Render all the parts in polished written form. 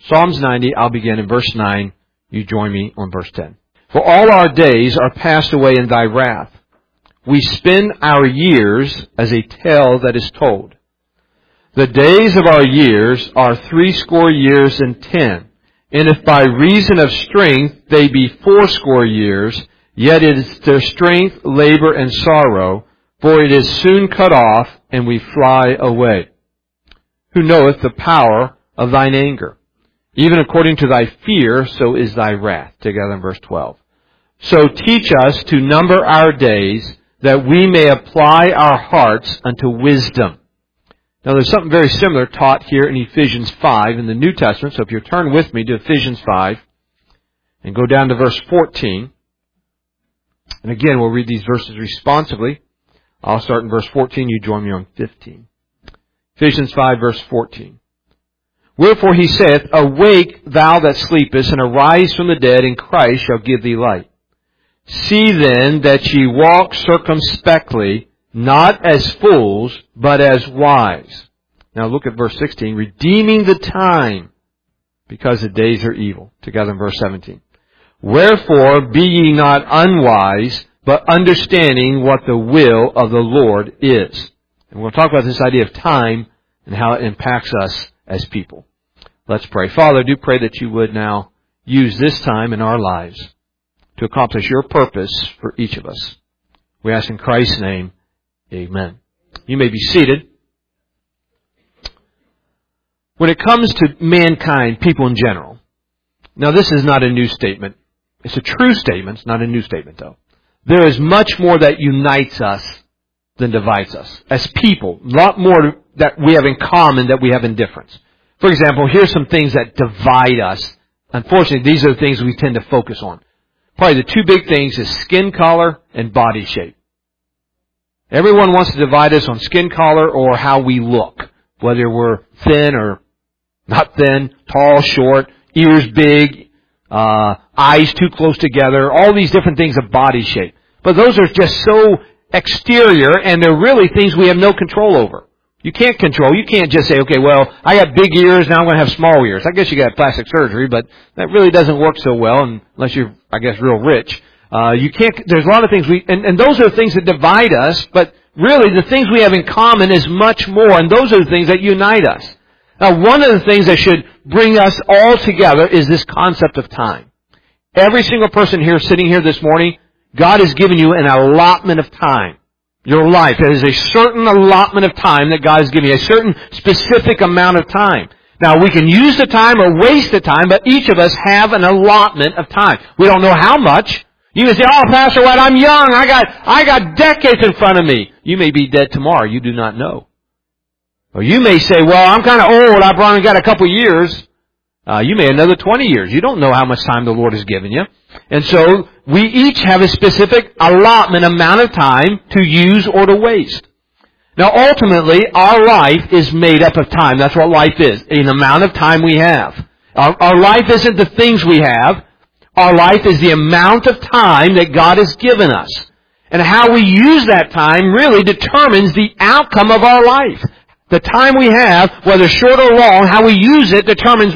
Psalms 90, I'll begin in verse 9. You join me on verse 10. For all our days are passed away in thy wrath. We spend our years as a tale that is told. The days of our years are 80 years and 10. And if by reason of strength they be 80 years, yet it is their strength, labor, and sorrow, for it is soon cut off, and we fly away. Who knoweth the power of thine anger? Even according to thy fear, so is thy wrath. Together in verse 12. So teach us to number our days, that we may apply our hearts unto wisdom. Now there's something very similar taught here in Ephesians 5 in the New Testament. So if you turn with me to Ephesians 5 and go down to verse 14. And again, we'll read these verses responsively. I'll start in verse 14. You join me on 15. Ephesians 5 verse 14. Wherefore he saith, Awake thou that sleepest, and arise from the dead, and Christ shall give thee light. See then that ye walk circumspectly, not as fools, but as wise. Now look at verse 16. Redeeming the time, because the days are evil. Together in verse 17. Wherefore be ye not unwise, but understanding what the will of the Lord is. And we'll talk about this idea of time and how it impacts us as people. Let's pray. Father, I do pray that you would now use this time in our lives to accomplish your purpose for each of us. We ask in Christ's name, amen. You may be seated. When it comes to mankind, people in general, now this is not a new statement. It's a true statement. It's not a new statement, though. There is much more that unites us than divides us. As people, a lot more that we have in common that we have in difference. For example, here's some things that divide us. Unfortunately, these are the things we tend to focus on. Probably the two big things is skin color and body shape. Everyone wants to divide us on skin color or how we look. Whether we're thin or not thin, tall, short, ears big, eyes too close together, all these different things of body shape. But those are just so exterior, and they're really things we have no control over. You can't control. You can't just say, okay, well, I got big ears, now I'm going to have small ears. I guess you got plastic surgery, but that really doesn't work so well unless you're, I guess, real rich. You can't, there's a lot of things and those are the things that divide us, but really the things we have in common is much more, and those are the things that unite us. Now, one of the things that should bring us all together is this concept of time. Every single person here sitting here this morning, God has given you an allotment of time. Your life. There is a certain allotment of time that God has given you, a certain specific amount of time. Now, we can use the time or waste the time, but each of us have an allotment of time. We don't know how much. You may say, oh, Pastor White, I'm young. I got decades in front of me. You may be dead tomorrow. You do not know. Or you may say, well, I'm kind of old. I've only got a couple years. You may have another 20 years. You don't know how much time the Lord has given you. And so, we each have a specific allotment amount of time to use or to waste. Now, ultimately, our life is made up of time. That's what life is, an amount of time we have. Our life isn't the things we have. Our life is the amount of time that God has given us. And how we use that time really determines the outcome of our life. The time we have, whether short or long, how we use it determines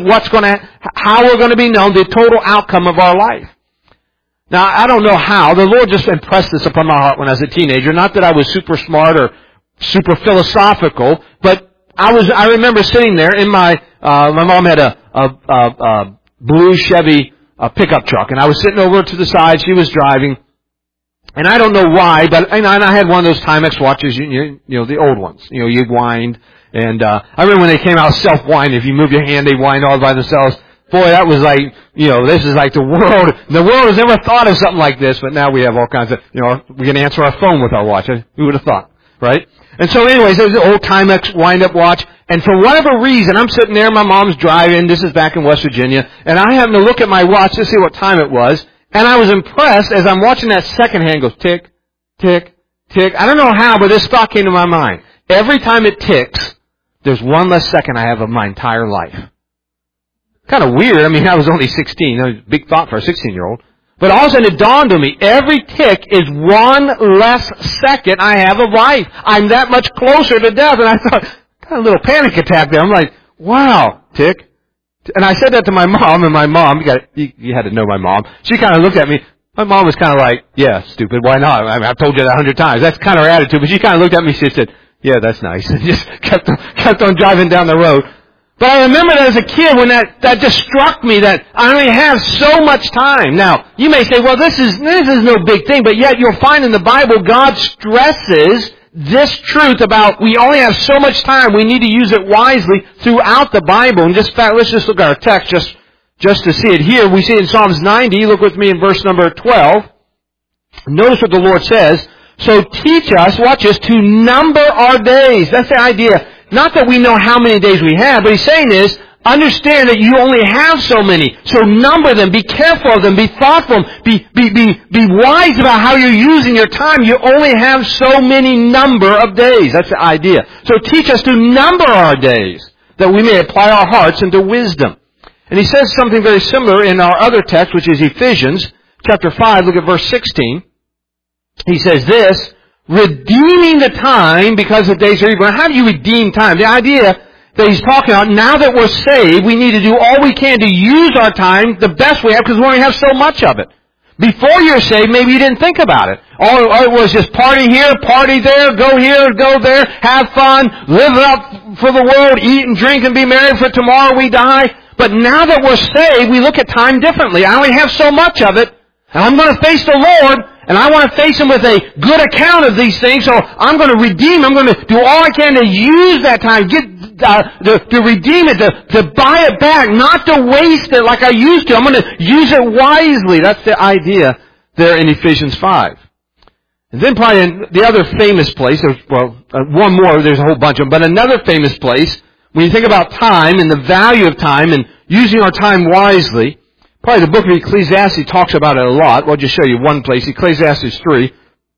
how we're going to be known, the total outcome of our life. Now, I don't know how. The Lord just impressed this upon my heart when I was a teenager. Not that I was super smart or super philosophical, but I remember sitting there in my mom had a blue Chevy pickup truck, and I was sitting over to the side. She was driving, and I don't know why, but and I had one of those Timex watches, you know, the old ones. You know, you wind, and I remember when they came out self-wind. If you move your hand, they wind all by themselves. Boy, that was like, you know, this is like the world. The world has never thought of something like this, but now we have all kinds of, you know, we can answer our phone with our watch. Who would have thought, right? And so anyways, there's the old Timex wind-up watch, and for whatever reason, I'm sitting there, my mom's driving, this is back in West Virginia, and I happened to look at my watch to see what time it was, and I was impressed as I'm watching that second hand go tick, tick, tick. I don't know how, but this thought came to my mind. Every time it ticks, there's one less second I have of my entire life. Kind of weird. I mean, I was only 16. That was a big thought for a 16-year-old. But all of a sudden it dawned on me, every tick is one less second I have of life. I'm that much closer to death. And I thought, got a little panic attack there. I'm like, wow, tick, And I said that to my mom, and my mom, you had to know my mom, she kind of looked at me. My mom was kind of like, yeah, stupid, why not? I mean, I've told you that 100 times. That's kind of her attitude. But she kind of looked at me, she said, yeah, that's nice. And just kept on driving down the road. But I remember that as a kid when that just struck me that I only have so much time. Now, you may say, well, this is no big thing, but yet you'll find in the Bible God stresses this truth about we only have so much time. We need to use it wisely throughout the Bible. And let's just look at our text just to see it here. We see it in Psalms 90. Look with me in verse number 12. Notice what the Lord says. So teach us, watch this, to number our days. That's the idea. Not that we know how many days we have, but he's saying is, understand that you only have so many. So number them, be careful of them, be thoughtful, be wise about how you're using your time. You only have so many number of days. That's the idea. So teach us to number our days, that we may apply our hearts into wisdom. And he says something very similar in our other text, which is Ephesians chapter 5. Look at verse 16. He says this, redeeming the time because the days are evil. Now, how do you redeem time? The idea that he's talking about, now that we're saved, we need to do all we can to use our time the best we have because we only have so much of it. Before you're saved, maybe you didn't think about it. All it was just party here, party there, go here, go there, have fun, live it up for the world, eat and drink and be merry, for tomorrow we die. But now that we're saved, we look at time differently. I only have so much of it, and I'm going to face the Lord, and I want to face Him with a good account of these things, so I'm going to redeem. I'm going to do all I can to use that time, to redeem it, to buy it back, not to waste it like I used to. I'm going to use it wisely. That's the idea there in Ephesians 5. And then probably in the other famous place, one more, there's a whole bunch of them, but another famous place, when you think about time and the value of time and using our time wisely, probably the book of Ecclesiastes talks about it a lot. We'll just show you one place, Ecclesiastes 3.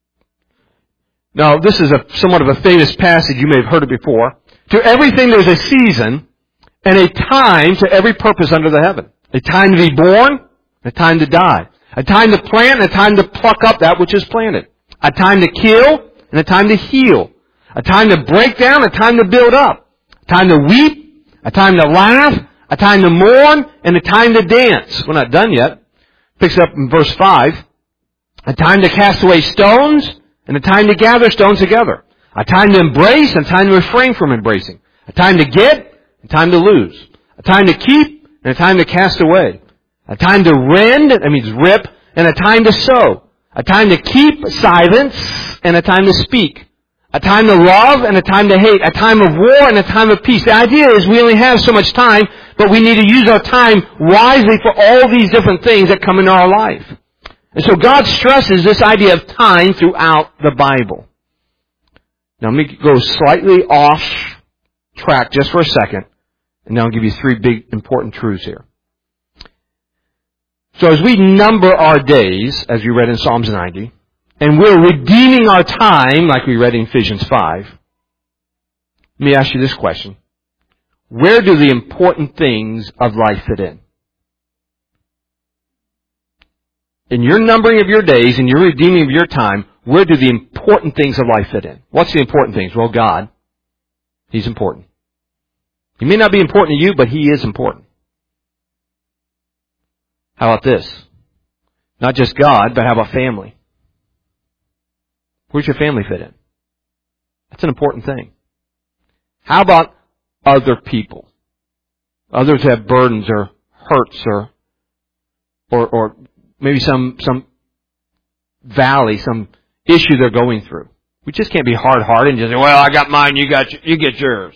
Now, this is somewhat of a famous passage. You may have heard it before. To everything there's a season and a time to every purpose under the heaven. A time to be born, a time to die. A time to plant, and a time to pluck up that which is planted. A time to kill, and a time to heal. A time to break down, a time to build up. A time to weep, a time to laugh, a time to mourn, and a time to dance. We're not done yet. Picks up in verse 5. A time to cast away stones, and a time to gather stones together. A time to embrace, and a time to refrain from embracing. A time to get, and a time to lose. A time to keep, and a time to cast away. A time to rend, that means rip, and a time to sow. A time to keep silence, and a time to speak. A time to love and a time to hate. A time of war and a time of peace. The idea is we only have so much time, but we need to use our time wisely for all these different things that come into our life. And so God stresses this idea of time throughout the Bible. Now let me go slightly off track just for a second, and then I'll give you three big important truths here. So as we number our days, as you read in Psalms 90, and we're redeeming our time, like we read in Ephesians 5, let me ask you this question. Where do the important things of life fit in? In your numbering of your days, in your redeeming of your time, where do the important things of life fit in? What's the important things? Well, God. He's important. He may not be important to you, but He is important. How about this? Not just God, but how about family? Where's your family fit in? That's an important thing. How about other people? Others have burdens or hurts or maybe some valley, some issue they're going through. We just can't be hard-hearted and just say, well, I got mine, you get yours.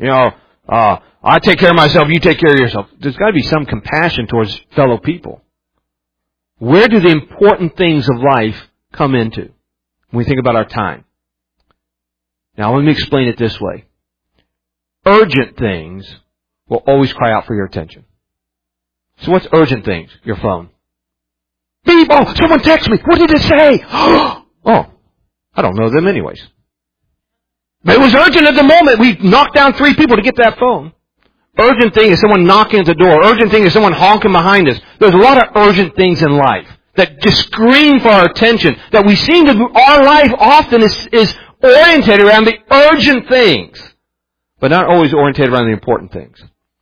I take care of myself, you take care of yourself. There's got to be some compassion towards fellow people. Where do the important things of life come into when we think about our time? Now, let me explain it this way. Urgent things will always cry out for your attention. So what's urgent things? Your phone. Beep! Oh, someone texted me. What did it say? Oh, I don't know them anyways. But it was urgent at the moment. We knocked down 3 people to get that phone. Urgent thing is someone knocking at the door. Urgent thing is someone honking behind us. There's a lot of urgent things in life that just scream for our attention. That we seem to, our life often is oriented around the urgent things, but not always oriented around the important things.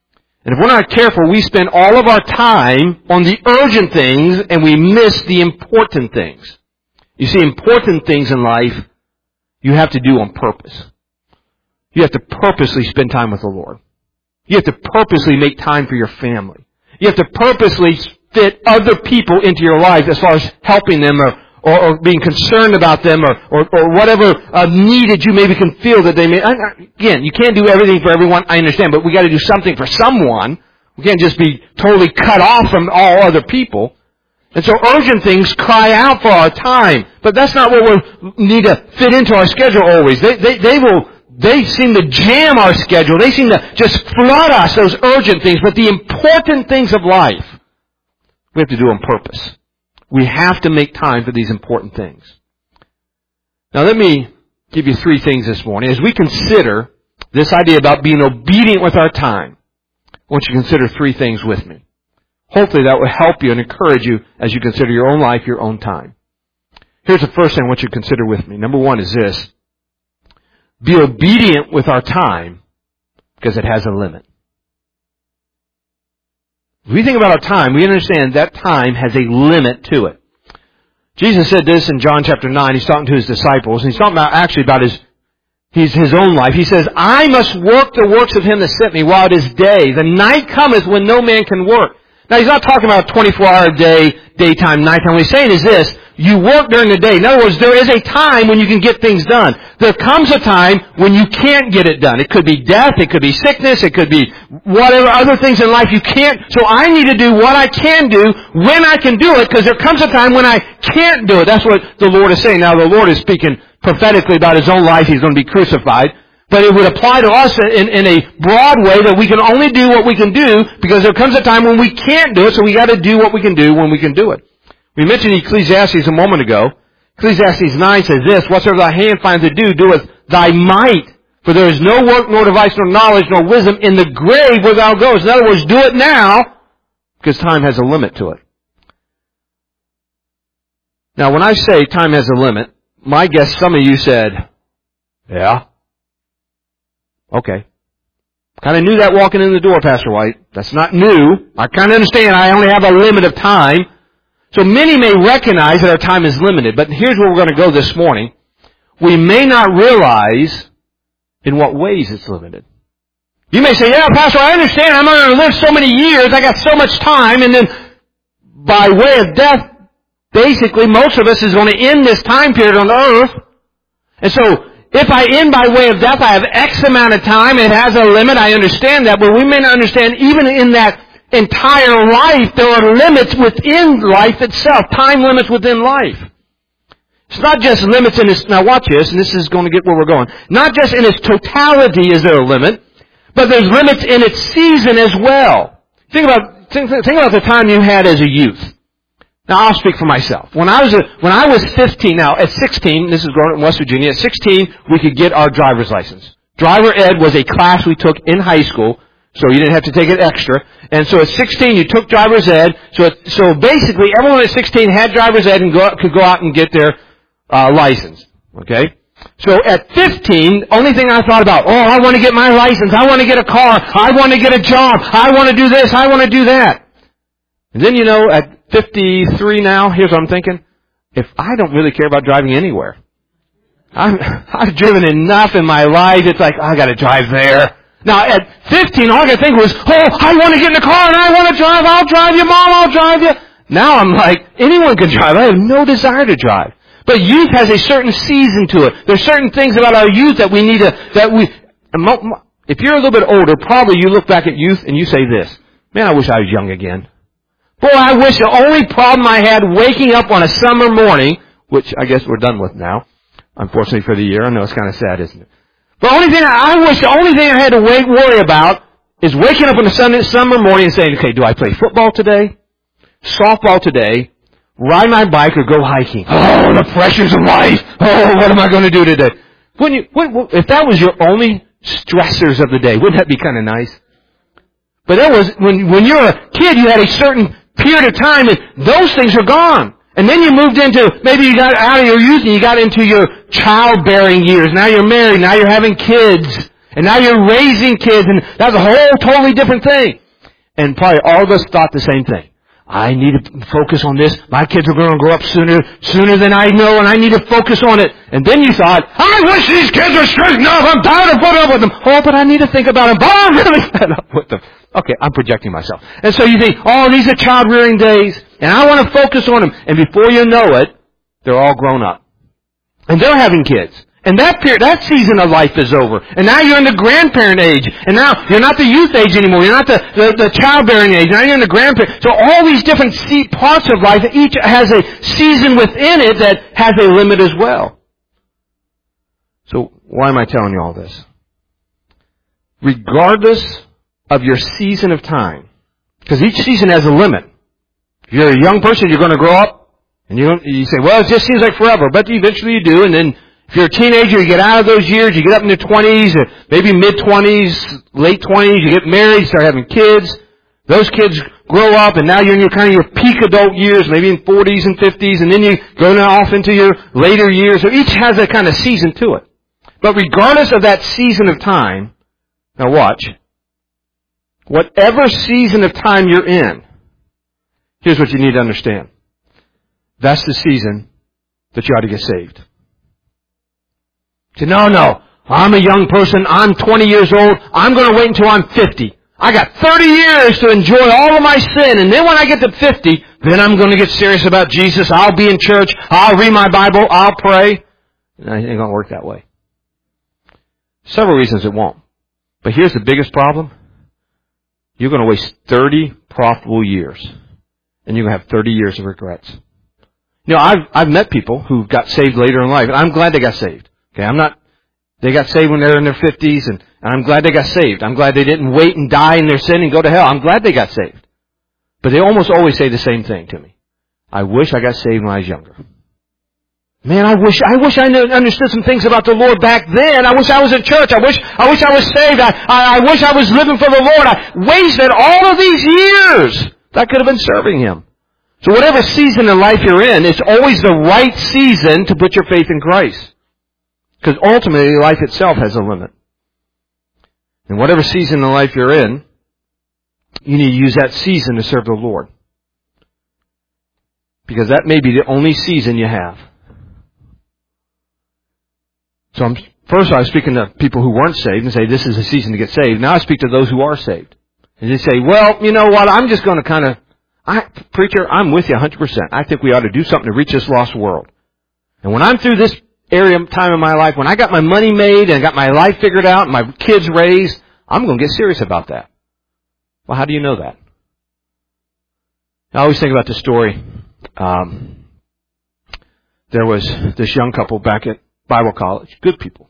And if we're not careful, we spend all of our time on the urgent things and we miss the important things. You see, important things in life you have to do on purpose. You have to purposely spend time with the Lord. You have to purposely make time for your family. You have to purposely fit other people into your life as far as helping them or being concerned about them or whatever need that you maybe can feel that they may. Again, you can't do everything for everyone, I understand, but we got to do something for someone. We can't just be totally cut off from all other people. And so urgent things cry out for our time, but that's not what we need to fit into our schedule always. They seem to jam our schedule. They seem to just flood us, those urgent things. But the important things of life, we have to do on purpose. We have to make time for these important things. Now let me give you 3 things this morning. As we consider this idea about being obedient with our time, I want you to consider 3 things with me. Hopefully that will help you and encourage you as you consider your own life, your own time. Here's the first thing I want you to consider with me. Number 1 is this. Be obedient with our time because it has a limit. If we think about our time, we understand that time has a limit to it. Jesus said this in John chapter 9. He's talking to his disciples. And he's talking about his own life. He says, I must work the works of him that sent me while it is day. The night cometh when no man can work. Now, he's not talking about a 24-hour day, daytime, nighttime. What he's saying is this. You work during the day. In other words, there is a time when you can get things done. There comes a time when you can't get it done. It could be death. It could be sickness. It could be whatever other things in life you can't. So I need to do what I can do when I can do it because there comes a time when I can't do it. That's what the Lord is saying. Now, the Lord is speaking prophetically about His own life. He's going to be crucified. But it would apply to us in a broad way that we can only do what we can do because there comes a time when we can't do it, so we got to do what we can do when we can do it. We mentioned Ecclesiastes a moment ago. Ecclesiastes 9 says this, whatsoever thy hand finds to do, doeth thy might. For there is no work, nor device, nor knowledge, nor wisdom in the grave where thou goest. In other words, do it now because time has a limit to it. Now, when I say time has a limit, my guess some of you said, yeah. Okay. Kind of knew that walking in the door, Pastor White. That's not new. I kind of understand I only have a limit of time. So many may recognize that our time is limited. But here's where we're going to go this morning. We may not realize in what ways it's limited. You may say, yeah, Pastor, I understand. I'm going to live so many years. I got so much time. And then by way of death, basically most of us is going to end this time period on earth. And so if I end by way of death, I have X amount of time. It has a limit. I understand that. But we may not understand even in that entire life, there are limits within life itself. Time limits within life. It's not just limits in its, now watch this, and this is going to get where we're going. Not just in its totality is there a limit, but there's limits in its season as well. Think about the time you had as a youth. Now, I'll speak for myself. When I was 15, now at 16, this is growing up in West Virginia, at 16, we could get our driver's license. Driver ed was a class we took in high school, so you didn't have to take it extra. And so at 16, you took driver's ed. So basically, everyone at 16 had driver's ed and could go out and get their license. Okay? So at 15, only thing I thought about, I want to get my license. I want to get a car. I want to get a job. I want to do this. I want to do that. And then, at 53 now, here's what I'm thinking. If I don't really care about driving anywhere, I've driven enough in my life. It's like, I got to drive there. Now, at 15, all I could think was, I want to get in the car and I want to drive. I'll drive you, Mom. I'll drive you. Now I'm like, anyone can drive. I have no desire to drive. But youth has a certain season to it. There's certain things about our youth that we need to, if you're a little bit older, probably you look back at youth and you say this, man, I wish I was young again. Boy, I wish the only problem I had waking up on a summer morning, which I guess we're done with now, unfortunately for the year. I know it's kind of sad, isn't it? But the only thing I had to worry about is waking up on a summer morning and saying, okay, do I play football today? Softball today? Ride my bike or go hiking? Oh, the pressures of life. Oh, what am I going to do today? If that was your only stressors of the day, wouldn't that be kind of nice? But that was, when you're a kid, you had a certain period of time and those things are gone. And then you moved into, maybe you got out of your youth and you got into your childbearing years. Now you're married, now you're having kids, and now you're raising kids, and that's a whole totally different thing. And probably all of us thought the same thing. I need to focus on this. My kids are going to grow up sooner than I know, and I need to focus on it. And then you thought, I wish these kids were straightened up. I'm tired of putting up with them. Oh, but I need to think about them. But I'm really fed up with them. Okay, I'm projecting myself. And so you think, oh, these are child-rearing days, and I want to focus on them. And before you know it, they're all grown up. And they're having kids. And that season of life is over. And now you're in the grandparent age. And now you're not the youth age anymore. You're not the childbearing age. Now you're in the grandparent. So all these different parts of life, each has a season within it that has a limit as well. So why am I telling you all this? Regardless of your season of time, because each season has a limit. If you're a young person, you're going to grow up. And you say, well, it just seems like forever. But eventually you do. And then if you're a teenager, you get out of those years, you get up in your 20s, maybe mid-20s, late 20s, you get married, start having kids. Those kids grow up, and now you're in your peak adult years, maybe in 40s and 50s, and then you go off into your later years. So each has a kind of season to it. But regardless of that season of time, now watch, whatever season of time you're in, here's what you need to understand. That's the season that you ought to get saved. Say, no, I'm a young person, I'm 20 years old, I'm going to wait until I'm 50. I got 30 years to enjoy all of my sin, and then when I get to 50, then I'm going to get serious about Jesus, I'll be in church, I'll read my Bible, I'll pray. And it ain't going to work that way. Several reasons it won't. But here's the biggest problem. You're going to waste 30 profitable years, and you're going to have 30 years of regrets. You know, I've met people who got saved later in life, and I'm glad they got saved. Okay, they got saved when they were in their 50s, and I'm glad they got saved. I'm glad they didn't wait and die in their sin and go to hell. I'm glad they got saved. But they almost always say the same thing to me. I wish I got saved when I was younger. Man, I wish I understood some things about the Lord back then. I wish I was in church. I wish I was saved. I wish I was living for the Lord. I wasted all of these years that could have been serving Him. So whatever season of life you're in, it's always the right season to put your faith in Christ. Because ultimately, life itself has a limit. And whatever season of life you're in, you need to use that season to serve the Lord. Because that may be the only season you have. So first I was speaking to people who weren't saved and say, this is a season to get saved. Now I speak to those who are saved. And they say, well, you know what, I'm just going to preacher, I'm with you 100%. I think we ought to do something to reach this lost world. And when I'm through this time in my life, when I got my money made and got my life figured out and my kids raised, I'm going to get serious about that. Well, how do you know that? I always think about this story. There was this young couple back at Bible college. Good people.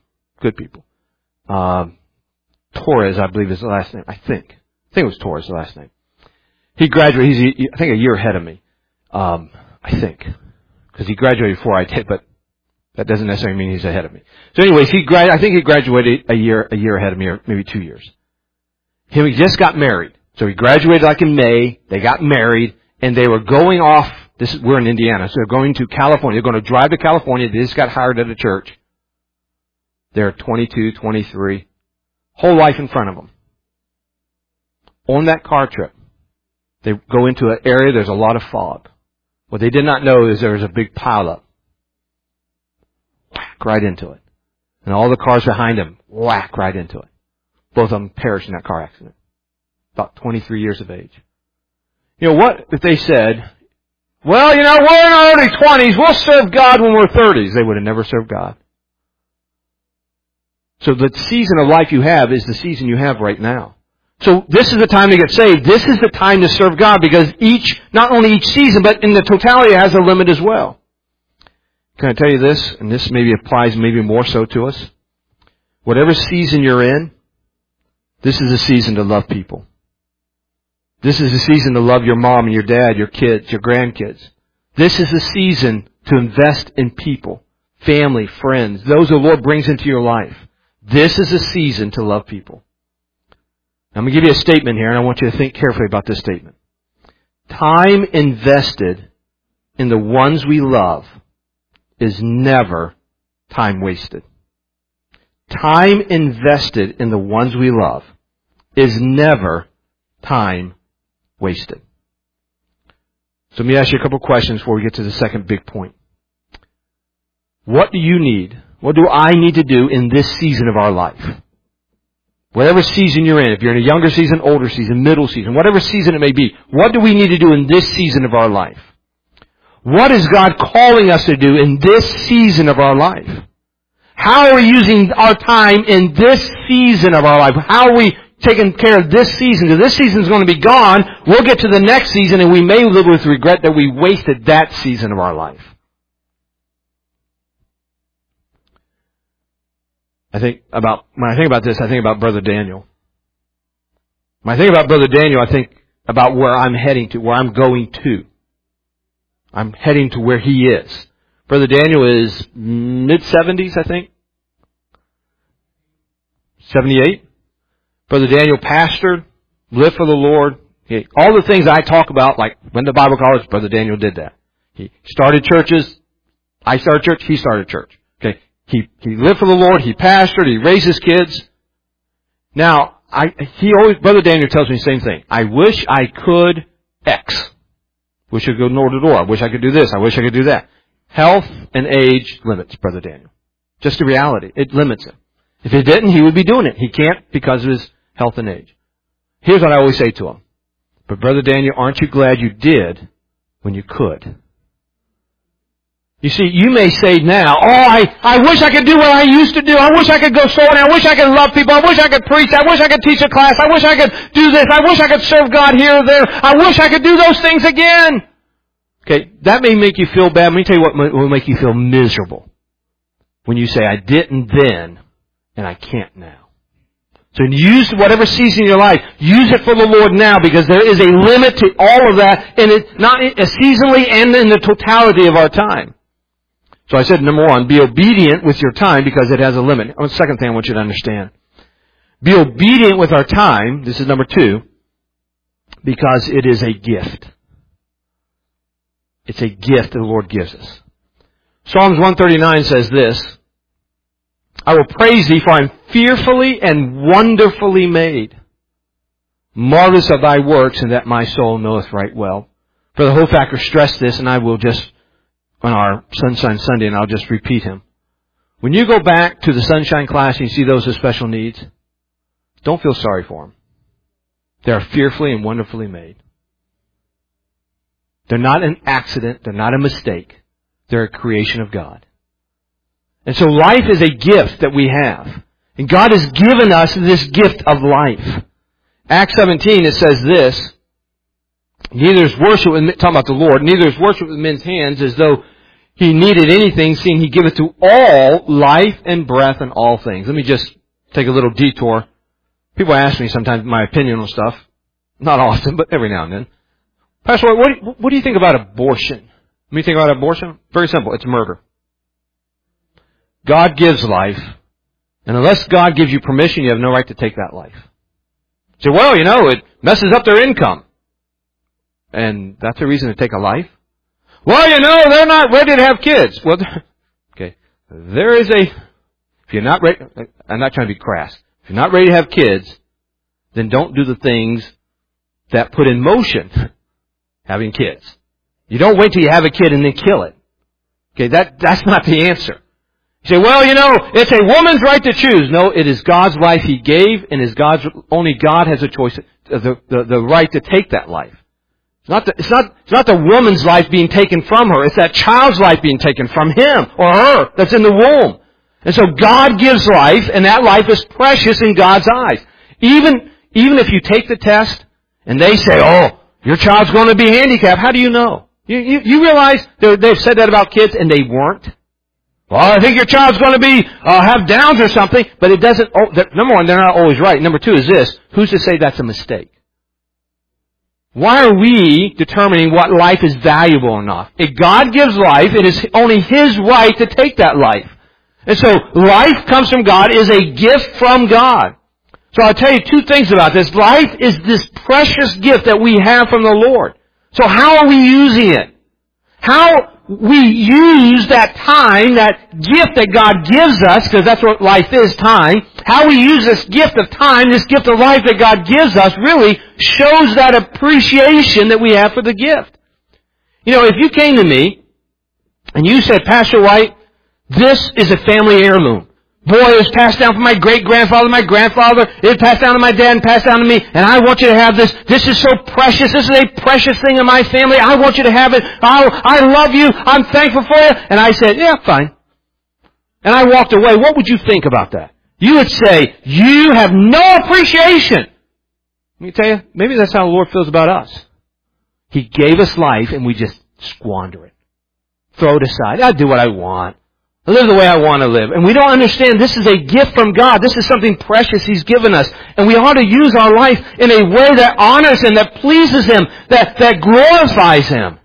Torres, I believe is the last name. I think it was Torres, the last name. He graduated, he's, I think, a year ahead of me. I think. Because he graduated before I did, but that doesn't necessarily mean he's ahead of me. So anyways, I think he graduated a year ahead of me, or maybe 2 years. He just got married. So he graduated like in May, they got married, and they were going off, we're in Indiana, so they're going to California. They're going to drive to California. They just got hired at a church. They're 22, 23. Whole life in front of them. On that car trip, they go into an area, there's a lot of fog. What they did not know is there was a big pileup. Whack right into it. And all the cars behind them, whack right into it. Both of them perished in that car accident. About 23 years of age. You know, what if they said, well, you know, we're in our early 20s, we'll serve God when we're 30s. They would have never served God. So the season of life you have is the season you have right now. So this is the time to get saved. This is the time to serve God, because not only each season, but in the totality has a limit as well. Can I tell you this? And this maybe applies maybe more so to us. Whatever season you're in, this is a season to love people. This is a season to love your mom and your dad, your kids, your grandkids. This is a season to invest in people, family, friends, those the Lord brings into your life. This is a season to love people. I'm going to give you a statement here, and I want you to think carefully about this statement. Time invested in the ones we love is never time wasted. Time invested in the ones we love is never time wasted. So let me ask you a couple questions before we get to the second big point. What do you need? What do I need to do in this season of our life? Whatever season you're in, if you're in a younger season, older season, middle season, whatever season it may be, what do we need to do in this season of our life? What is God calling us to do in this season of our life? How are we using our time in this season of our life? How are we taking care of this season? Because this season is going to be gone. We'll get to the next season and we may live with regret that we wasted that season of our life. When I think about this, I think about Brother Daniel. When I think about Brother Daniel, I think about where I'm heading to, where I'm going to. I'm heading to where he is. Brother Daniel is mid-70s, I think. 78. Brother Daniel pastored, lived for the Lord. All the things I talk about, like went to Bible college, Brother Daniel did that. He started churches. I started church. He started church. Okay. He lived for the Lord. He pastored. He raised his kids. Now, Brother Daniel tells me the same thing. I wish I could X. Wish I could go door to door. I wish I could do this. I wish I could do that. Health and age limits Brother Daniel. Just the reality. It limits him. If he didn't, he would be doing it. He can't because of his health and age. Here's what I always say to him. But Brother Daniel, aren't you glad you did when you could? You see, you may say now, I wish I could do what I used to do. I wish I could go soul winning. I wish I could love people. I wish I could preach. I wish I could teach a class. I wish I could do this. I wish I could serve God here or there. I wish I could do those things again. Okay, that may make you feel bad. Let me tell you what will make you feel miserable. When you say, I didn't then, and I can't now. So use whatever season in your life, use it for the Lord now, because there is a limit to all of that, and it's not seasonally and in the totality of our time. So I said, number one, be obedient with your time because it has a limit. The second thing I want you to understand. Be obedient with our time, this is number two, because it is a gift. It's a gift that the Lord gives us. Psalms 139 says this, I will praise thee, for I am fearfully and wonderfully made. Marvelous of thy works, and that my soul knoweth right well. Brother Hofacker stressed this, and I will just, on our Sunshine Sunday, and I'll just repeat him. When you go back to the Sunshine class and you see those with special needs, don't feel sorry for them. They are fearfully and wonderfully made. They're not an accident. They're not a mistake. They're a creation of God. And so life is a gift that we have. And God has given us this gift of life. Acts 17, it says this, neither is worship, talking about the Lord, neither is worship with men's hands as though he needed anything, seeing he giveth to all life and breath and all things. Let me just take a little detour. People ask me sometimes my opinion on stuff. Not often, but every now and then. Pastor, what do you think about abortion? When you think about abortion, very simple. It's murder. God gives life, and unless God gives you permission, you have no right to take that life. You say, well, it messes up their income. And that's a reason to take a life? Well, they're not ready to have kids. Well, okay. If you're not ready, I'm not trying to be crass. If you're not ready to have kids, then don't do the things that put in motion having kids. You don't wait till you have a kid and then kill it. Okay, that's not the answer. You say, well, it's a woman's right to choose. No, it is God's life He gave, and only God has a choice, the right to take that life. It's not the woman's life being taken from her. It's that child's life being taken from him or her that's in the womb. And so God gives life, and that life is precious in God's eyes. Even if you take the test and they say, oh, your child's going to be handicapped, how do you know? You realize they've said that about kids and they weren't? Well, I think your child's going to have Downs or something, but it doesn't, number one, they're not always right. Number two is this, who's to say that's a mistake? Why are we determining what life is valuable or not? If God gives life, it is only His right to take that life. And so life comes from God, is a gift from God. So I'll tell you two things about this. Life is this precious gift that we have from the Lord. So how are we using it? we use that time, that gift that God gives us, because that's what life is, time, how we use this gift of time, this gift of life that God gives us, really shows that appreciation that we have for the gift. You know, if you came to me and you said, Pastor White, this is a family heirloom. Boy, it was passed down from my great-grandfather, my grandfather. It was passed down to my dad and passed down to me. And I want you to have this. This is so precious. This is a precious thing in my family. I want you to have it. I love you. I'm thankful for you. And I said, yeah, fine. And I walked away. What would you think about that? You would say, you have no appreciation. Let me tell you, maybe that's how the Lord feels about us. He gave us life and we just squander it. Throw it aside. I do what I want. I live the way I want to live. And we don't understand this is a gift from God. This is something precious He's given us. And we ought to use our life in a way that honors Him, that pleases Him, that glorifies Him.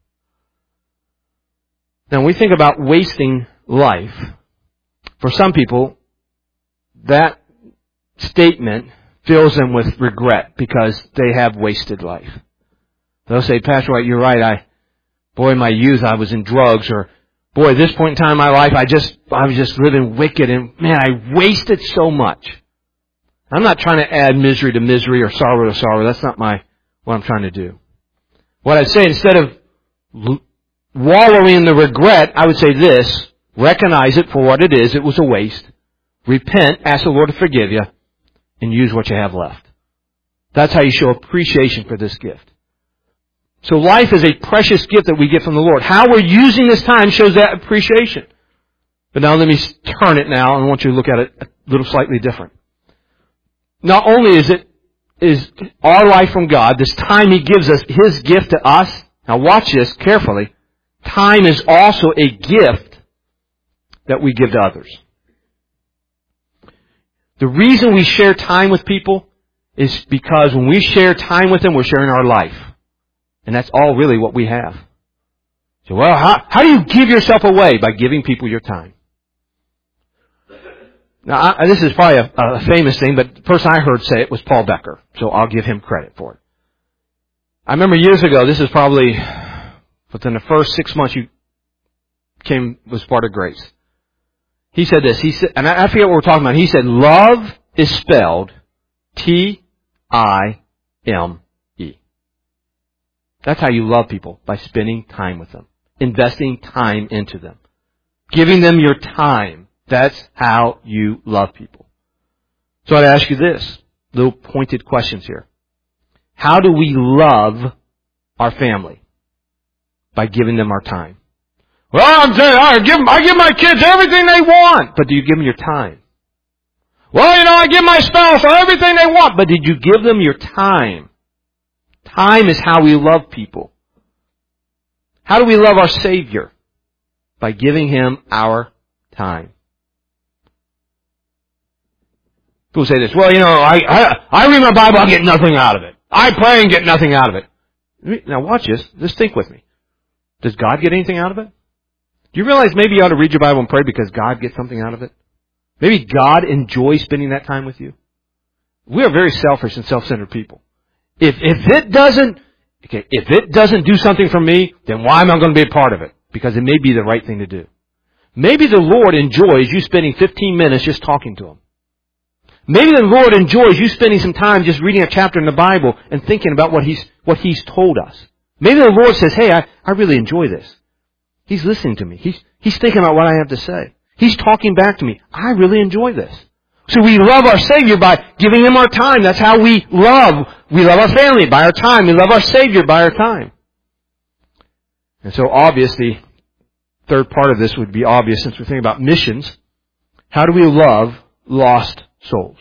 Now, when we think about wasting life, for some people, that statement fills them with regret because they have wasted life. They'll say, Pastor White, you're right. In my youth I was in drugs, or boy, at this point in time in my life, I was just living wicked, and man, I wasted so much. I'm not trying to add misery to misery or sorrow to sorrow. That's not what I'm trying to do. What I'd say, instead of wallowing in the regret, I would say this: recognize it for what it is. It was a waste. Repent, ask the Lord to forgive you, and use what you have left. That's how you show appreciation for this gift. So life is a precious gift that we get from the Lord. How we're using this time shows that appreciation. But now let me turn it now, and I want you to look at it a little slightly different. Not only is our life from God, this time He gives us, His gift to us. Now watch this carefully. Time is also a gift that we give to others. The reason we share time with people is because when we share time with them, we're sharing our life. And that's all really what we have. So, well, how do you give yourself away? By giving people your time. Now, this is probably a famous thing, but the person I heard say it was Paul Becker. So I'll give him credit for it. I remember years ago, this is probably within the first 6 months you was part of Grace. He said this. He said, and I forget what we're talking about. He said, love is spelled Time. That's how you love people, by spending time with them, investing time into them, giving them your time. That's how you love people. So I'd ask you this, little pointed questions here. How do we love our family? By giving them our time. Well, I give my kids everything they want, but do you give them your time? Well, I give my spouse everything they want, but did you give them your time? Time is how we love people. How do we love our Savior? By giving Him our time. People say this, well, I read my Bible, I get nothing out of it. I pray and get nothing out of it. Now watch this. Just think with me. Does God get anything out of it? Do you realize maybe you ought to read your Bible and pray because God gets something out of it? Maybe God enjoys spending that time with you. We are very selfish and self-centered people. If it doesn't do something for me, then why am I going to be a part of it? Because it may be the right thing to do. Maybe the Lord enjoys you spending 15 minutes just talking to Him. Maybe the Lord enjoys you spending some time just reading a chapter in the Bible and thinking about what He's told us. Maybe the Lord says, hey, I really enjoy this. He's listening to me. He's thinking about what I have to say. He's talking back to me. I really enjoy this. So we love our Savior by giving Him our time. That's how we love. We love our family by our time. We love our Savior by our time. And so obviously, third part of this would be obvious since we're thinking about missions. How do we love lost souls?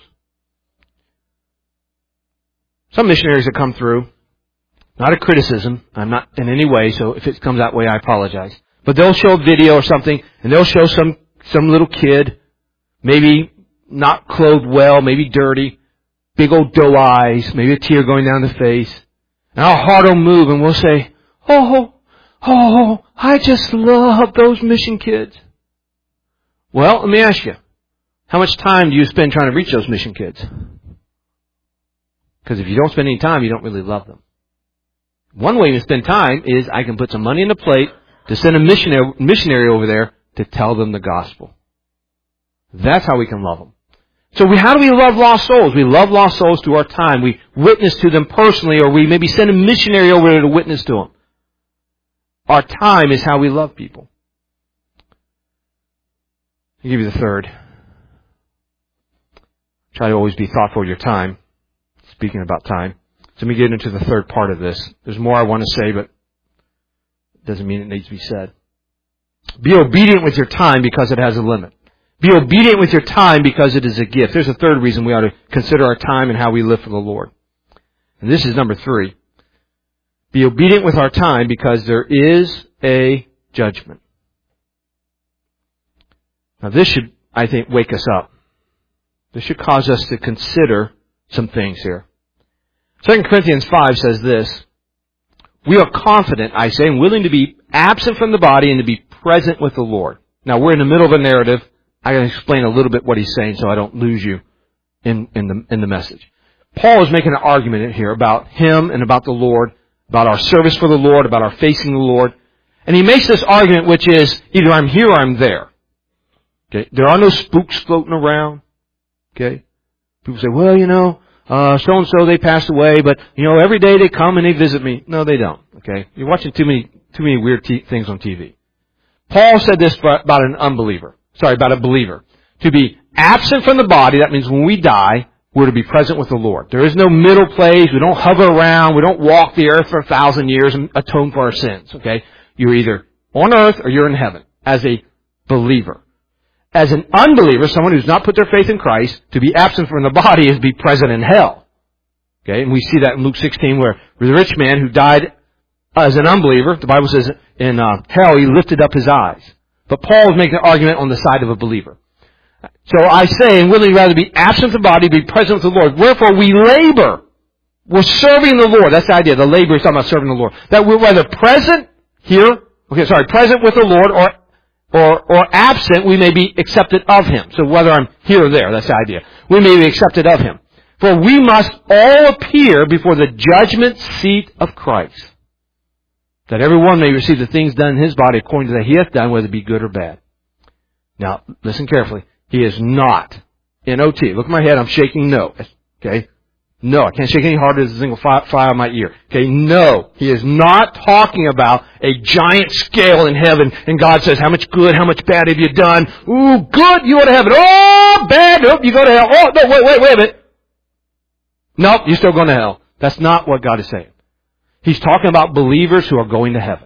Some missionaries that come through, not a criticism, I'm not in any way, so if it comes that way, I apologize. But they'll show a video or something, and they'll show some little kid, maybe not clothed well, maybe dirty, big old doe eyes, maybe a tear going down the face. And our heart will move and we'll say, oh, I just love those mission kids. Well, let me ask you, how much time do you spend trying to reach those mission kids? Because if you don't spend any time, you don't really love them. One way to spend time is I can put some money in the plate to send a missionary over there to tell them the gospel. That's how we can love them. So how do we love lost souls? We love lost souls through our time. We witness to them personally, or we maybe send a missionary over there to witness to them. Our time is how we love people. I'll give you the third. Try to always be thoughtful of your time. Speaking about time. So let me get into the third part of this. There's more I want to say, but it doesn't mean it needs to be said. Be obedient with your time because it has a limit. Be obedient with your time because it is a gift. There's a third reason we ought to consider our time and how we live for the Lord. And this is number 3. Be obedient with our time because there is a judgment. Now this should, I think, wake us up. This should cause us to consider some things here. 2 Corinthians 5 says this, we are confident, I say, and willing to be absent from the body and to be present with the Lord. Now we're in the middle of a narrative. I'm going to explain a little bit what he's saying so I don't lose you in the message. Paul is making an argument here about him and about the Lord, about our service for the Lord, about our facing the Lord. And he makes this argument which is either I'm here or I'm there. Okay? There are no spooks floating around. Okay? People say, well, so-and-so, they passed away, but, every day they come and they visit me. No, they don't. Okay? You're watching too many weird things on TV. Paul said this about about a believer. To be absent from the body, that means when we die, we're to be present with the Lord. There is no middle place. We don't hover around. We don't walk the earth for 1,000 years and atone for our sins. Okay? You're either on earth or you're in heaven as a believer. As an unbeliever, someone who's not put their faith in Christ, to be absent from the body is to be present in hell. Okay? And we see that in Luke 16 where the rich man who died as an unbeliever, the Bible says in hell, he lifted up his eyes. But Paul is making an argument on the side of a believer. So I say, and willing rather be absent from the body, be present with the Lord. Wherefore we labor. We're serving the Lord. That's the idea. The labor is talking about serving the Lord. That we're whether present with the Lord or absent, we may be accepted of Him. So whether I'm here or there, that's the idea. We may be accepted of Him. For we must all appear before the judgment seat of Christ, that everyone may receive the things done in his body according to that he hath done, whether it be good or bad. Now, listen carefully. He is not, N-O-T. Look at my head, I'm shaking no. Okay? No, I can't shake any harder than a single fly on my ear. Okay? No. He is not talking about a giant scale in heaven, and God says, how much good, how much bad have you done? Ooh, good, you go to heaven. Oh, bad, nope, you go to hell. Oh, no, wait a minute. Nope, you're still going to hell. That's not what God is saying. He's talking about believers who are going to heaven.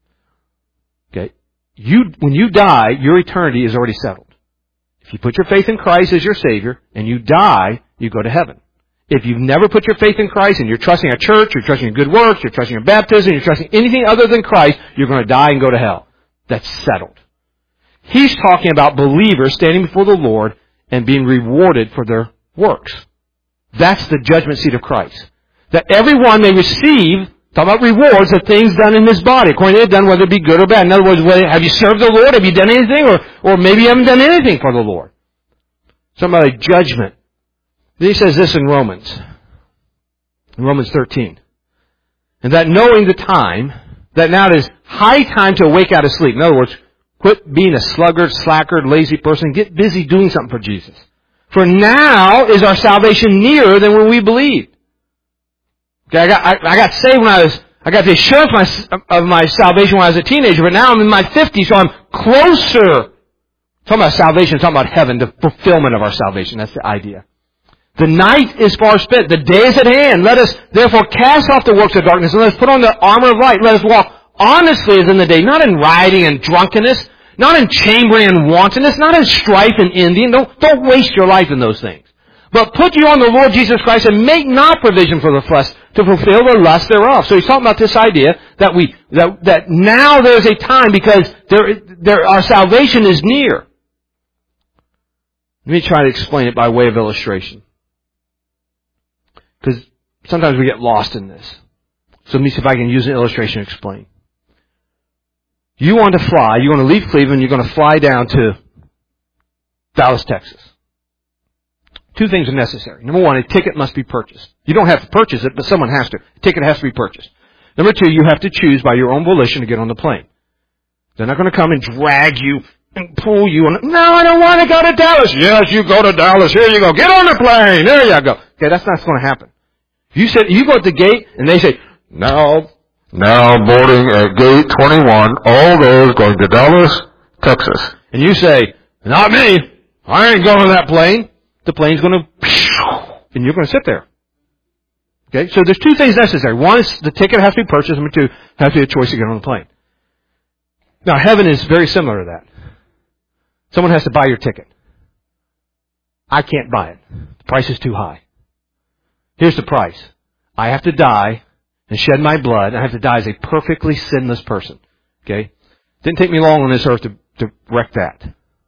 Okay? When you die, your eternity is already settled. If you put your faith in Christ as your Savior, and you die, you go to heaven. If you've never put your faith in Christ, and you're trusting a church, you're trusting in good works, you're trusting in baptism, you're trusting anything other than Christ, you're going to die and go to hell. That's settled. He's talking about believers standing before the Lord and being rewarded for their works. That's the judgment seat of Christ. That everyone may receive, talk about rewards, of things done in this body, according to it done, whether it be good or bad. In other words, have you served the Lord? Have you done anything? Or maybe you haven't done anything for the Lord. Something about a judgment. Then he says this in Romans 13. And that knowing the time, that now it is high time to awake out of sleep. In other words, quit being a sluggard, slacker, lazy person. Get busy doing something for Jesus. For now is our salvation nearer than when we believed. Okay, I got saved when I got the assurance of my salvation when I was a teenager, but now I'm in my 50s, so I'm closer. Talking about salvation, talking about heaven, the fulfillment of our salvation. That's the idea. The night is far spent. The day is at hand. Let us therefore cast off the works of darkness and let us put on the armor of light. Let us walk honestly as in the day, not in rioting and drunkenness, not in chambering and wantonness, not in strife and envying. Don't waste your life in those things. But put you on the Lord Jesus Christ and make not provision for the flesh to fulfill the lust thereof. So he's talking about this idea that now there's a time because our salvation is near. Let me try to explain it by way of illustration. Because sometimes we get lost in this. So let me see if I can use an illustration to explain. You want to fly, you want to leave Cleveland, you're going to fly down to Dallas, Texas. Two things are necessary. Number one, a ticket must be purchased. You don't have to purchase it, but someone has to. A ticket has to be purchased. Number two, you have to choose by your own volition to get on the plane. They're not going to come and drag you and pull you. No, I don't want to go to Dallas. Yes, you go to Dallas. Here you go. Get on the plane. There you go. Okay, that's not going to happen. You go at the gate and they say, now boarding at gate 21, all those going to Dallas, Texas. And you say, not me. I ain't going to that plane. The plane's going to, and you're going to sit there. Okay, so there's two things necessary. One is the ticket has to be purchased. Number two, has to be a choice to get on the plane. Now, heaven is very similar to that. Someone has to buy your ticket. I can't buy it. The price is too high. Here's the price. I have to die and shed my blood. I have to die as a perfectly sinless person. Okay? Didn't take me long on this earth to wreck that.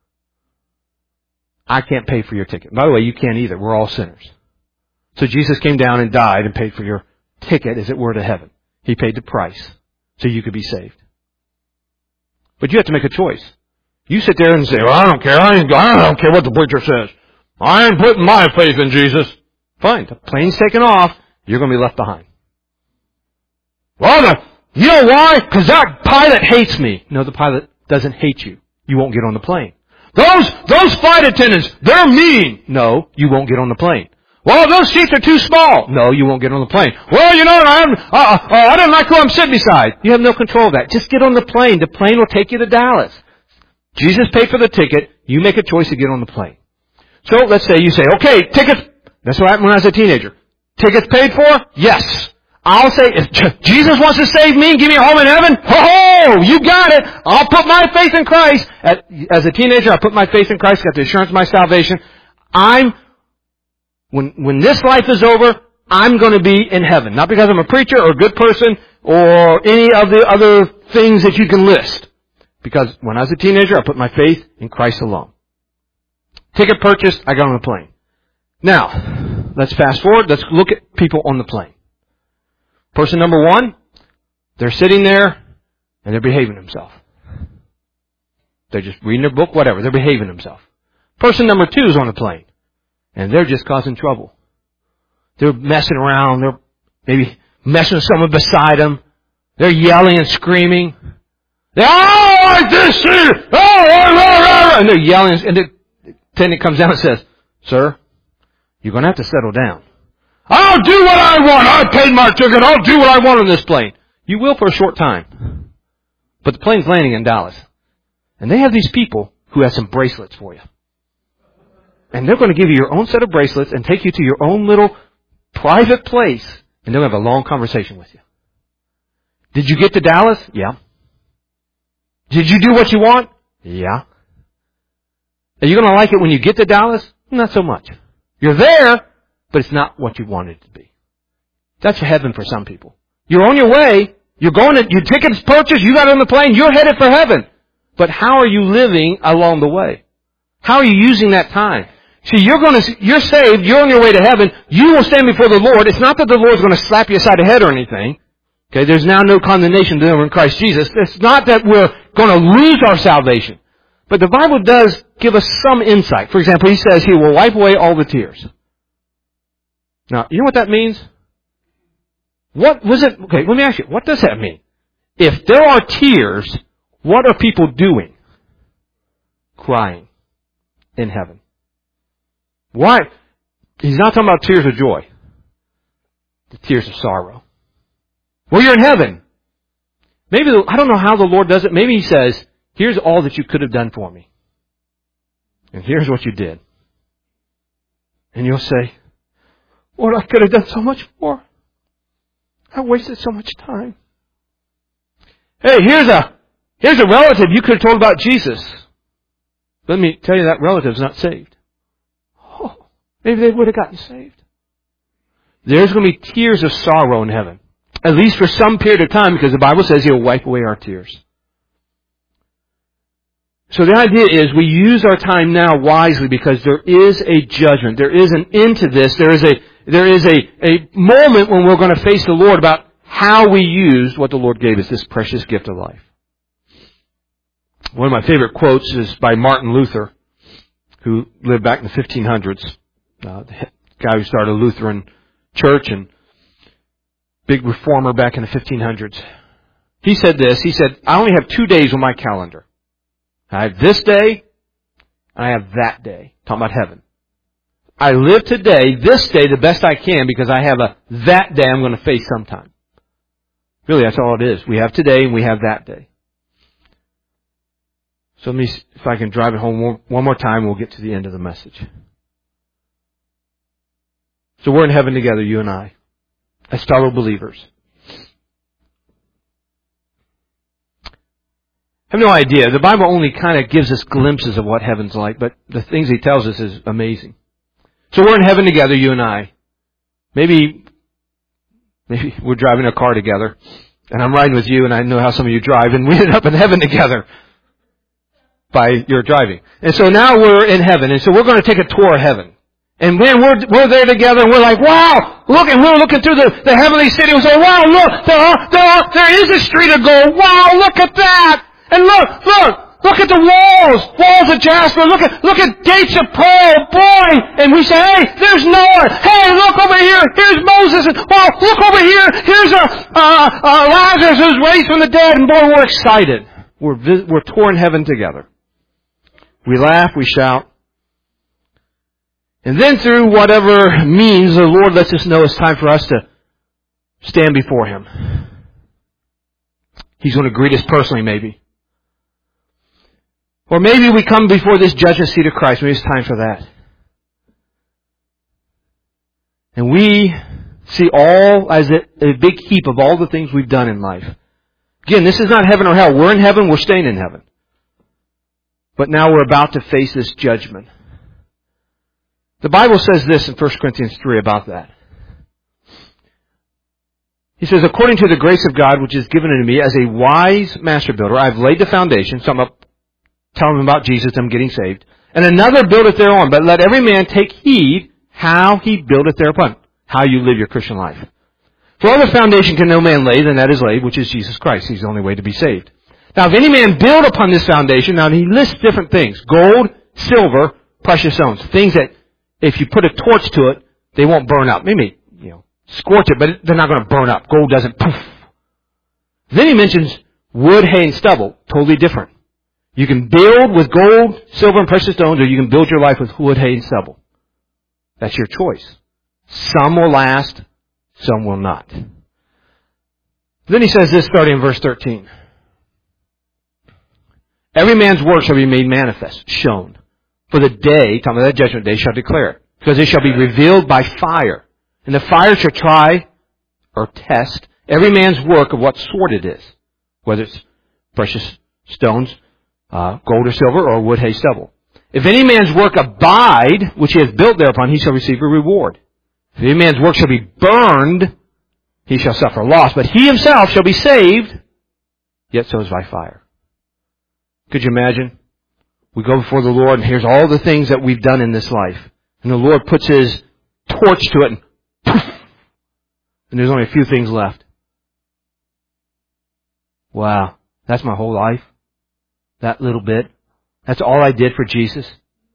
I can't pay for your ticket. By the way, you can't either. We're all sinners. So Jesus came down and died and paid for your ticket, as it were, to heaven. He paid the price so you could be saved. But you have to make a choice. You sit there and say, well, I don't care. I don't care what the preacher says. I ain't putting my faith in Jesus. Fine. The plane's taken off. You're going to be left behind. Well, you know why? Because that pilot hates me. No, the pilot doesn't hate you. You won't get on the plane. Those flight attendants, they're mean. No, you won't get on the plane. Well, those seats are too small. No, you won't get on the plane. Well, you know, I don't like who I'm sitting beside. You have no control of that. Just get on the plane. The plane will take you to Dallas. Jesus paid for the ticket. You make a choice to get on the plane. So let's say you say, okay, tickets. That's what happened when I was a teenager. Tickets paid for? Yes. I'll say, if Jesus wants to save me and give me a home in heaven, ho-ho, you got it. I'll put my faith in Christ. As a teenager, I put my faith in Christ, got the assurance of my salvation. When this life is over, I'm going to be in heaven. Not because I'm a preacher or a good person or any of the other things that you can list. Because when I was a teenager, I put my faith in Christ alone. Ticket purchased, I got on the plane. Now, let's fast forward. Let's look at people on the plane. Person number one, they're sitting there and they're behaving themselves. They're just reading their book, whatever. They're behaving themselves. Person number two is on the plane. And they're just causing trouble. They're messing around. They're maybe messing with someone beside them. They're yelling and screaming. They like this here. And they're yelling. And the attendant comes down and says, sir, you're going to have to settle down. I'll do what I want. I paid my ticket. I'll do what I want on this plane. You will for a short time. But the plane's landing in Dallas. And they have these people who have some bracelets for you. And they're going to give you your own set of bracelets and take you to your own little private place. And they'll have a long conversation with you. Did you get to Dallas? Yeah. Did you do what you want? Yeah. Are you going to like it when you get to Dallas? Not so much. You're there, but it's not what you wanted it to be. That's heaven for some people. You're on your way. You're going to, your ticket's purchased. You got on the plane. You're headed for heaven. But how are you living along the way? How are you using that time? See, you're saved, you're on your way to heaven, you will stand before the Lord. It's not that the Lord's going to slap you aside the head or anything. Okay, there's now no condemnation to them in Christ Jesus. It's not that we're going to lose our salvation. But the Bible does give us some insight. For example, He says He will wipe away all the tears. Now, you know what that means? What was it? Okay, let me ask you, what does that mean? If there are tears, what are people doing? Crying in heaven. Why? He's not talking about tears of joy. The tears of sorrow. Well, you're in heaven. Maybe, I don't know how the Lord does it. Maybe He says, here's all that you could have done for me. And here's what you did. And you'll say, Lord, I could have done so much more. I wasted so much time. Hey, here's a relative you could have told about Jesus. Let me tell you, that relative's not saved. Oh, maybe they would have gotten saved. There's going to be tears of sorrow in heaven. At least for some period of time, because the Bible says He'll wipe away our tears. So the idea is we use our time now wisely because there is a judgment. There is an end to this. There is a moment when we're going to face the Lord about how we used what the Lord gave us, this precious gift of life. One of my favorite quotes is by Martin Luther, who lived back in the 1500s. The guy who started a Lutheran church and big reformer back in the 1500s. He said this. He said, I only have 2 days on my calendar. I have this day, and I have that day. Talking about heaven. I live today, this day, the best I can because I have that day I'm going to face sometime. Really, that's all it is. We have today and we have that day. So let me, if I can drive it home one more time, we'll get to the end of the message. So we're in heaven together, you and I, as fellow believers. I have no idea. The Bible only kind of gives us glimpses of what heaven's like, but the things He tells us is amazing. So we're in heaven together, you and I. Maybe we're driving a car together, and I'm riding with you, and I know how some of you drive, and we end up in heaven together by your driving. And so now we're in heaven, and so we're going to take a tour of heaven. And when we're there together, and we're like, wow, look, and we're looking through the heavenly city, and we say, wow, look, there is a street of gold. Wow, look at that. And look at the walls of jasper. Look at gates of pearl, boy. And we say, hey, there's Noah. Hey, look over here. Here's Moses. And, wow, look over here. Here's Lazarus who's raised from the dead. And boy, we're excited. We're touring heaven together. We laugh, we shout. And then through whatever means, the Lord lets us know it's time for us to stand before Him. He's going to greet us personally, maybe. Or maybe we come before this judgment seat of Christ. Maybe it's time for that. And we see all as a big heap of all the things we've done in life. Again, this is not heaven or hell. We're in heaven. We're staying in heaven. But now we're about to face this judgment. The Bible says this in 1 Corinthians 3 about that. He says, according to the grace of God which is given unto me as a wise master builder, I have laid the foundation. So I'm telling them about Jesus, them getting saved. And another buildeth thereon. But let every man take heed how he buildeth thereupon. How you live your Christian life. For other foundation can no man lay than that is laid, which is Jesus Christ. He's the only way to be saved. Now if any man build upon this foundation, now he lists different things. Gold, silver, precious stones. Things that if you put a torch to it, they won't burn up. Maybe, scorch it, but they're not going to burn up. Gold doesn't poof. Then he mentions wood, hay, and stubble. Totally different. You can build with gold, silver, and precious stones, or you can build your life with wood, hay, and stubble. That's your choice. Some will last, some will not. Then he says this starting in verse 13. Every man's work shall be made manifest, shown. For the day, talking about that judgment day, shall declare it. Because it shall be revealed by fire. And the fire shall try or test every man's work of what sort it is. Whether it's precious stones, gold or silver, or wood, hay, stubble. If any man's work abide, which he has built thereupon, he shall receive a reward. If any man's work shall be burned, he shall suffer loss. But he himself shall be saved, yet so is by fire. Could you imagine? We go before the Lord, and here's all the things that we've done in this life. And the Lord puts His torch to it, and poof! And there's only a few things left. Wow, that's my whole life. That little bit. That's all I did for Jesus.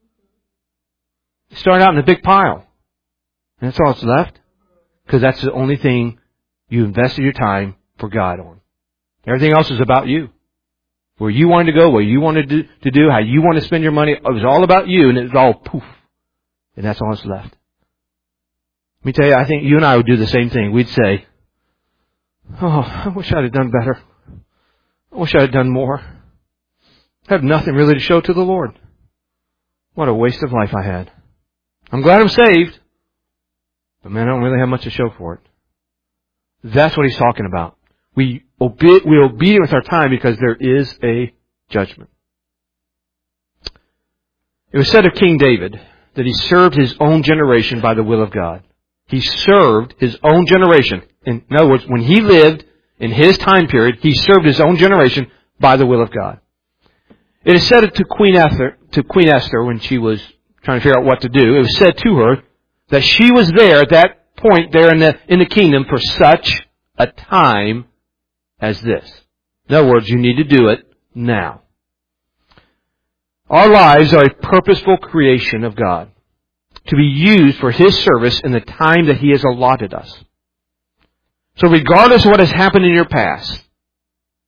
It started out in a big pile. And that's all that's left. Because that's the only thing you invested your time for God on. Everything else is about you. Where you wanted to go, what you wanted to do, how you want to spend your money. It was all about you, and it was all poof. And that's all that's left. Let me tell you, I think you and I would do the same thing. We'd say, oh, I wish I'd have done better. I wish I had done more. I have nothing really to show to the Lord. What a waste of life I had. I'm glad I'm saved. But man, I don't really have much to show for it. That's what he's talking about. We're obedient with our time because there is a judgment. It was said of King David that he served his own generation by the will of God. He served his own generation. In other words, when he lived in his time period, he served his own generation by the will of God. It is said to Queen Esther when she was trying to figure out what to do, it was said to her that she was there at that point there in the kingdom for such a time as this. In other words, you need to do it now. Our lives are a purposeful creation of God to be used for His service in the time that He has allotted us. So regardless of what has happened in your past,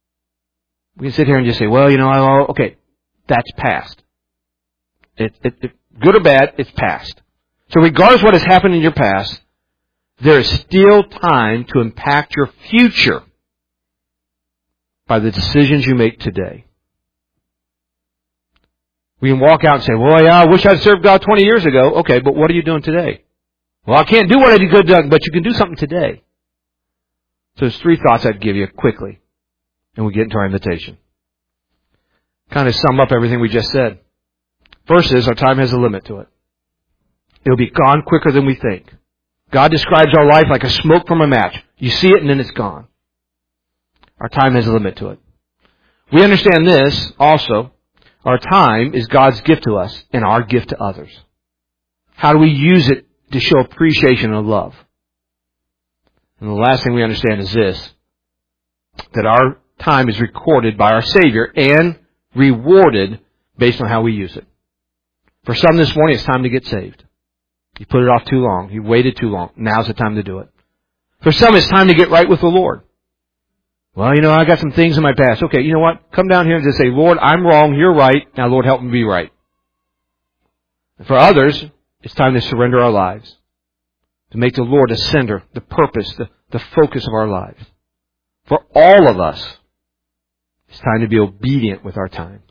We can sit here and just say, well, okay, that's past. It, good or bad, it's past. So regardless of what has happened in your past, there is still time to impact your future by the decisions you make today. We can walk out and say, well, yeah, I wish I'd served God 20 years ago. Okay, but what are you doing today? Well, I can't do what I did good, but you can do something today. So there's 3 thoughts I'd give you quickly, and we get into our invitation. Kind of sum up everything we just said. First is, our time has a limit to it. It'll be gone quicker than we think. God describes our life like a smoke from a match. You see it and then it's gone. Our time has a limit to it. We understand this also. Our time is God's gift to us and our gift to others. How do we use it to show appreciation and love? And the last thing we understand is this, that our time is recorded by our Savior and rewarded based on how we use it. For some this morning, it's time to get saved. You put it off too long. You waited too long. Now's the time to do it. For some, it's time to get right with the Lord. Well, I got some things in my past. Okay, you know what? Come down here and just say, Lord, I'm wrong. You're right. Now, Lord, help me be right. And for others, it's time to surrender our lives. To make the Lord the center, the purpose, the focus of our lives. For all of us, it's time to be obedient with our time.